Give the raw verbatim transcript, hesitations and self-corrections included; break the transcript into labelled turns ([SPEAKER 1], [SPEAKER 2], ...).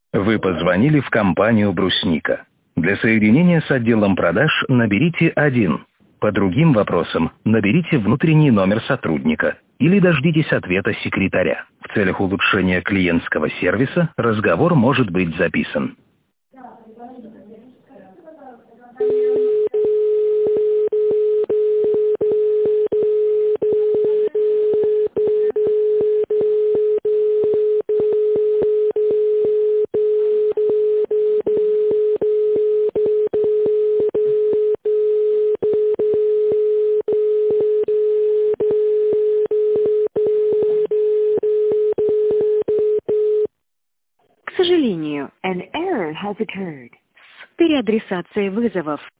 [SPEAKER 1] Вы позвонили в компанию «Брусника». Для соединения с отделом продаж наберите один. По другим вопросам наберите внутренний номер сотрудника или дождитесь ответа секретаря. В целях улучшения клиентского сервиса разговор может быть записан.
[SPEAKER 2] К сожалению, an error has occurred. С переадресацией вызовов